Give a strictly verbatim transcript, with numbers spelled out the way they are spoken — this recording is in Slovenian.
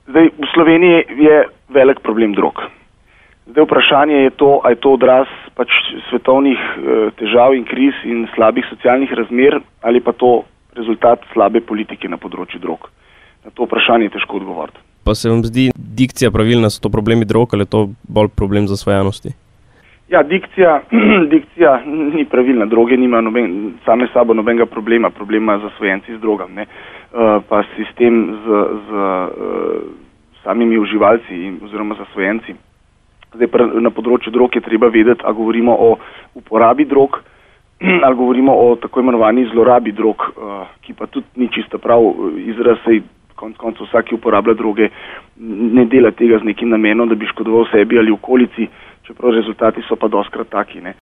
Zdaj, v Sloveniji je velik problem drog. Zdaj vprašanje je to, a je to odraz pač svetovnih eh, težav in kriz in slabih socialnih razmer ali pa to rezultat slabe politike na področju drog. Na to vprašanje je težko odgovoriti. Pa se vam zdi dikcija pravilna, so to problemi drog ali je to bolj problem zasvojenosti? Ja, dikcija, dikcija ni pravilna. Droge nima noben, same sabo nobenega problema. Problema zasvojenci z drogami, ne. Uh, pa sistem z, z uh, samimi uživalci in, oziroma zasvojenci. Zdaj pa na področju drog je treba vedeti, a govorimo o uporabi drog, ali govorimo o tako imenovani zlorabi drog, uh, ki pa tudi ni čisto prav izraz, saj konec koncev vsak, ki uporablja droge, ne dela tega z nekim namenom, da bi škodoval sebi ali okolici, čeprav rezultati so pa dostkrat taki, ne.